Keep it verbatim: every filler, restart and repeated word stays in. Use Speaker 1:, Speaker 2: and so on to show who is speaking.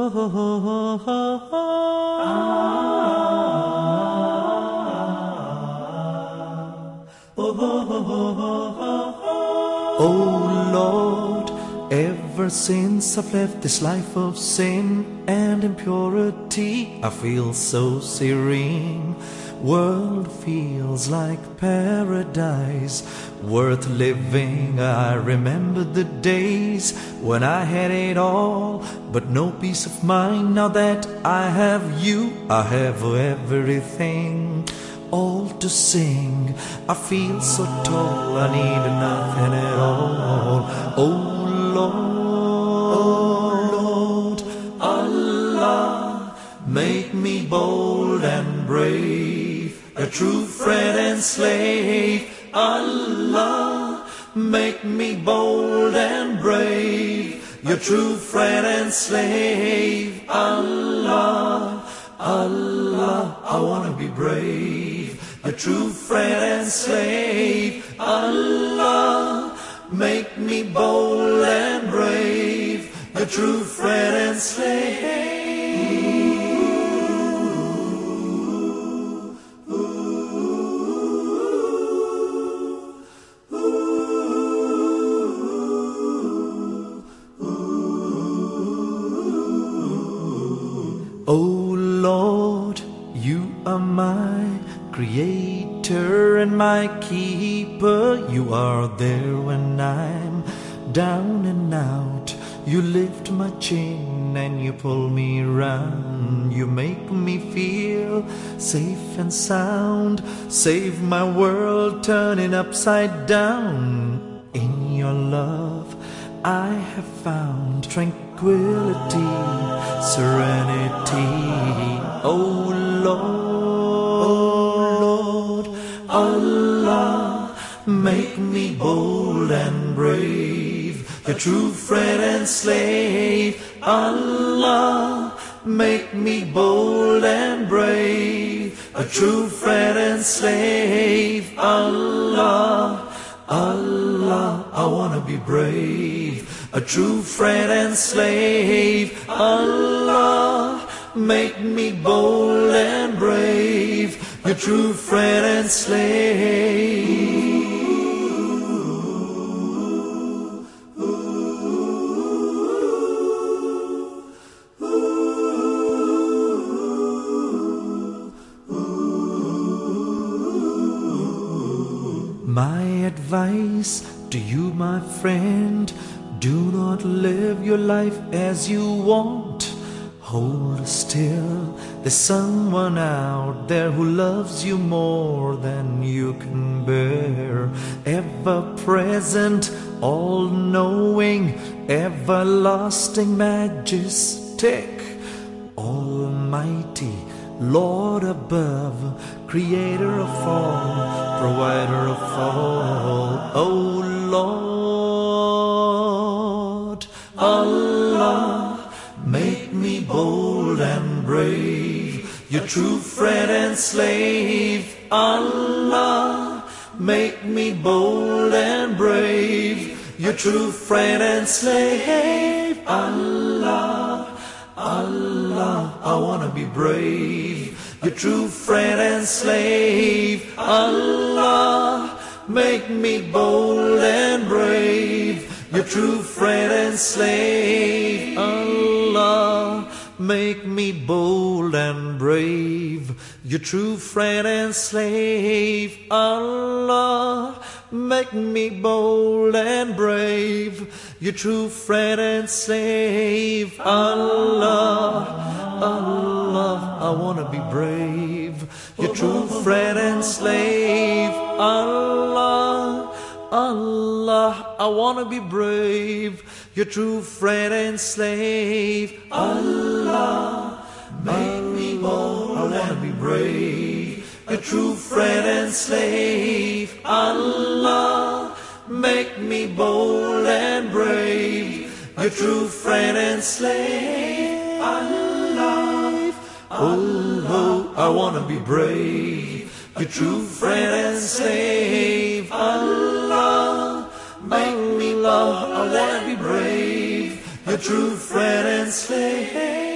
Speaker 1: Oh Lord, ever since I've left this life of sin and impurity, I feel so serene. World feels like paradise, worth living. I remember the days when I had it all, but no peace of mind. Now that I have you, I have everything. All to sing, I feel so tall, I need nothing at all. Oh Lord, oh Lord, Allah, make me bold and brave, a true friend and slave. Allah, make me bold and brave, your true friend and slave. Allah, Allah, I wanna be brave, a true friend and slave. Allah, make me bold and brave, a true friend and slave. Oh Lord, you are my creator and my keeper. You are there when I'm down and out. You lift my chin and you pull me round. You make me feel safe and sound. Save my world turning upside down. In your love I have found tranquility, serenity. Oh Lord, Allah, make me bold and brave, your true friend and slave. Allah, make me bold and brave, a true friend and slave. Allah, Allah, I wanna be brave, a true friend and slave. Allah, make me bold and brave, your true friend and slave. My advice to you, my friend, do not live your life as you want. Hold still, there's someone out there who loves you more than you can bear. Ever present, all knowing, everlasting, majestic, almighty, Lord above, creator of all, provider of all. Oh Lord, Allah, make me bold and brave, your true friend and slave. Allah, make me bold and brave, your true friend and slave. Allah, Allah, I wanna be brave, your true friend and slave. Allah, make me bold and brave, your true friend and slave. Allah, make me bold and brave, your true friend and slave. Allah, make me bold and brave, your true friend and slave. Allah, Allah, I wanna be brave, your true friend and slave. Allah, Allah, I wanna be brave, your true friend and slave. Allah, make me bold, I wanna be brave, your true friend and slave. Allah, make me bold and brave, your true friend and slave. Allah, oh, I wanna be brave, your true friend and slave. Allah, make me love, I wanna be brave, your true friend and slave.